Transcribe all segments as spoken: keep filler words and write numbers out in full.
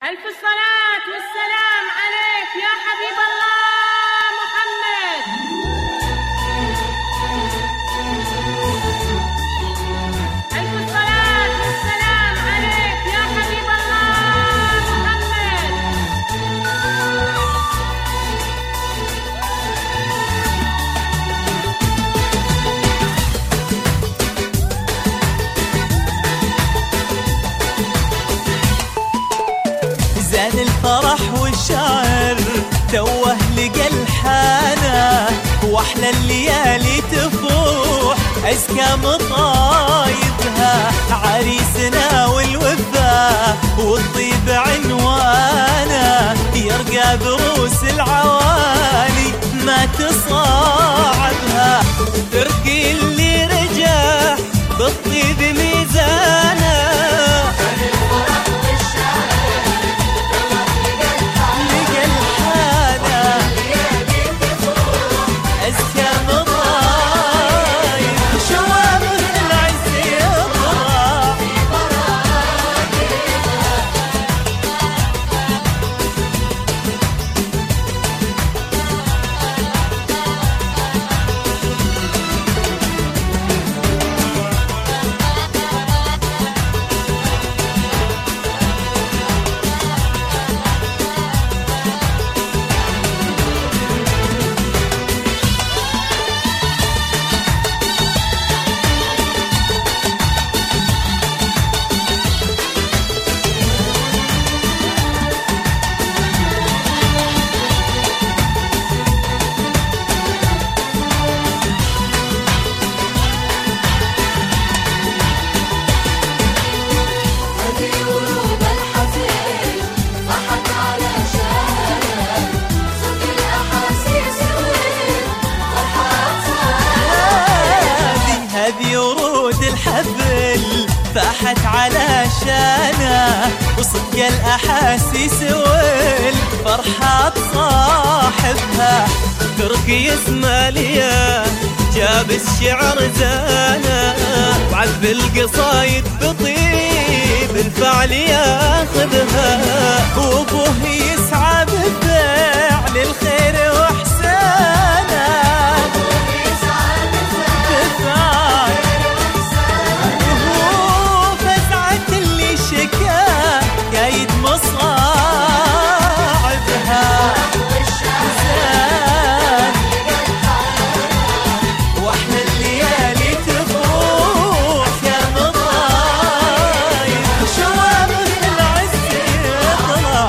ألف الصلاة والسلام عليك يا حبيب الله محمد. ألف الصلاة والسلام عليك يا حبيب الله محمد. زان الفرح والشعر توه لقى الحانة، واحلى الليالي تفوح ازكى مطايبها. عريسنا والوفا والطيب عنوانا، يرقى بروس العوالي ما تصاعبها. ترقي اللي رجع بالطيب ميزانا، هذه ورود الحفل فاحت على شانه، وصدق الأحاسيس والفرحة صاحبها. تركي اسمالية جاب الشعر زانه، وعذب القصايد بطيب الفعل ياخذها. وابوه يسعى بفعل الخير واحسانه، قايد مصاعبها. زان واحلى الليالي تفوح يا مطايب، شوامر العز يطلع.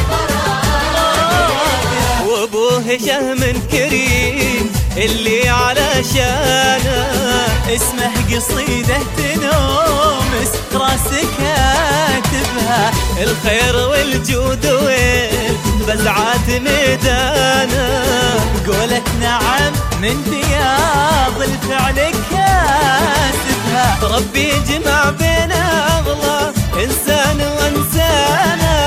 وابوه شهم كريم اللي على شانه، اسمه قصيدة تنومس راسك كاتبها. الخير والجود والبزعات ميدانه، قولت نعم من بياض الفعل كاسبها. ربي جمع بين أغلى إنسان وإنسانه،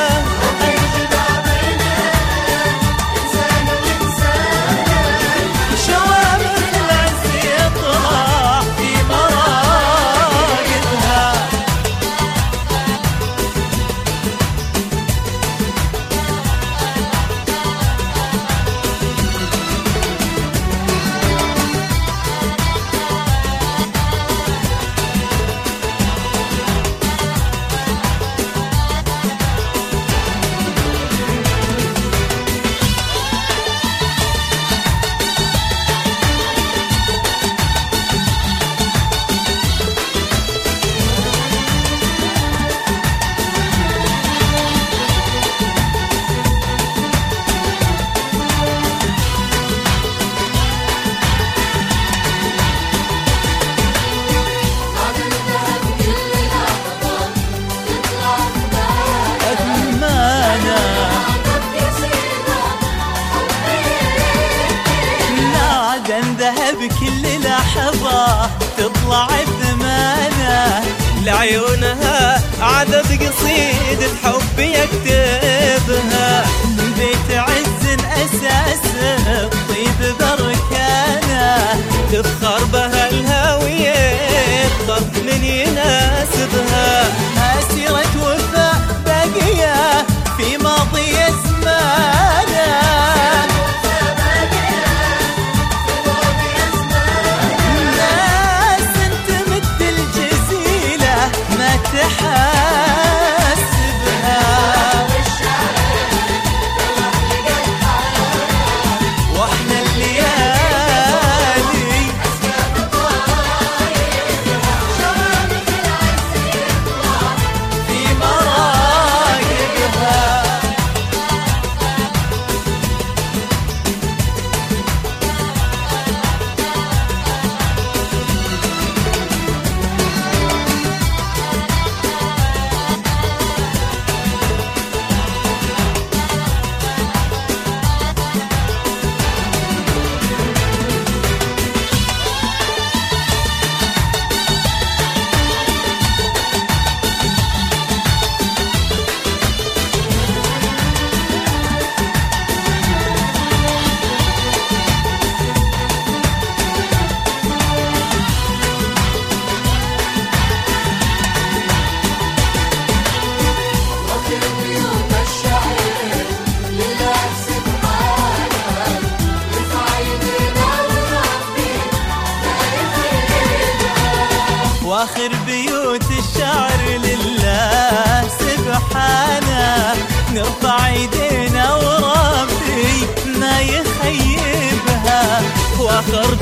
بكل لحظة تطلع الثمانة. لعيونها عدد قصيد الحب يكتبها، بيت عز أساس الطيب بركانه. تفخر بها الهاوية طب من يناسبها، أسيرة وفاء باقية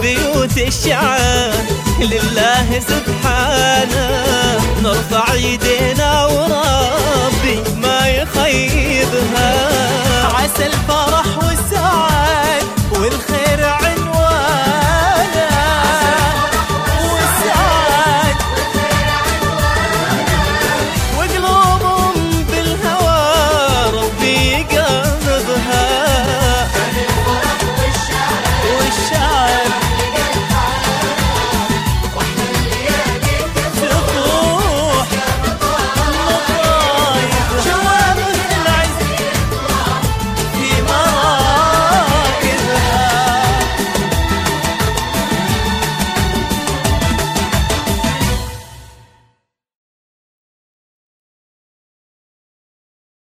بيوت الشعب لله سبحانه، نرفع يدينا وربي ما يخيبها. عسى الفرح والسعاد والخير عنوانا، والسعاد وقلوبهم بالهوى ربي يقربها. والشعاد